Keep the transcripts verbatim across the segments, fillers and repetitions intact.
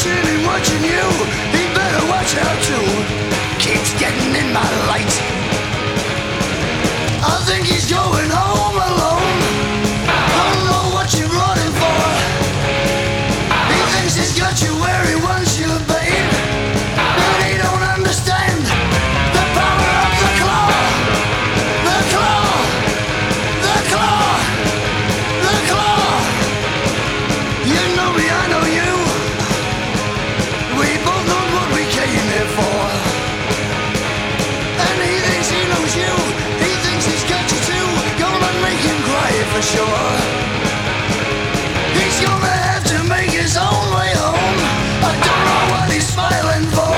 watching and watching you. He better watch out too. Keeps getting in my light. I think he's going home alone. Don't know what you're running for. He thinks he's got you where he wants you, babe. But he don't understand the power of the claw. The claw. The claw. The claw. You know me, I know you. We both know what we came here for. And he thinks he knows you. He thinks he's got you too. Gonna make him cry for sure. He's gonna have to make his own way home. I don't know what he's smiling for.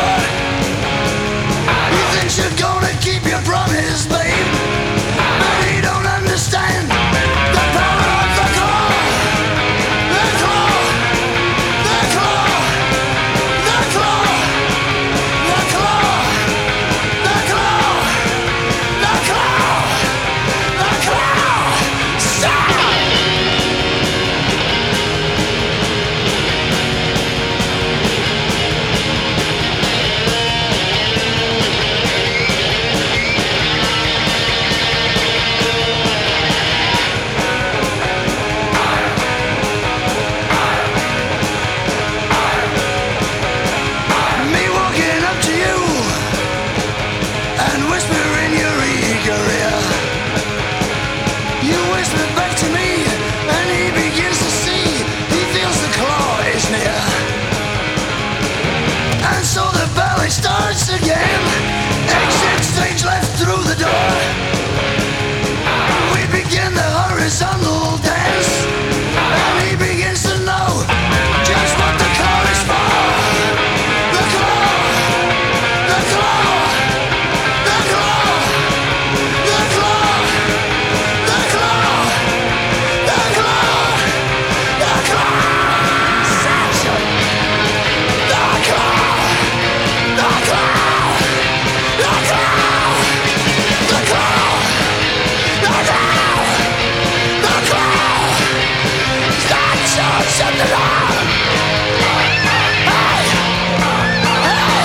He thinks you're gonna keep your promise, babe. But he don't understand the power of the claw. The claw. The claw. The claw. The claw. The claw. The claw. The claw. Stop! Me walking up to you and whisper in your eager ear. You whisper back to me and he begins to see. He feels the claw is near. And so the ballet starts again. Exit stage left through the door. We begin the horizontal dance. And he begins to know just what the claw is for. The claw. The claw. The claw. The claw. The claw. The claw. The claw. Satchel. The claw. The claw. The claw. The claw. The claw. The claw. Satchel. Shut the door. Hey. Hey.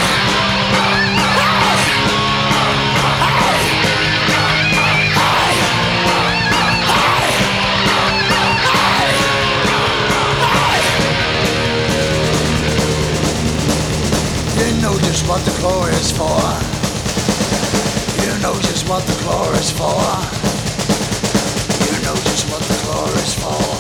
You know just what the claw is for. You know just what the claw is for. You know just what the claw is for.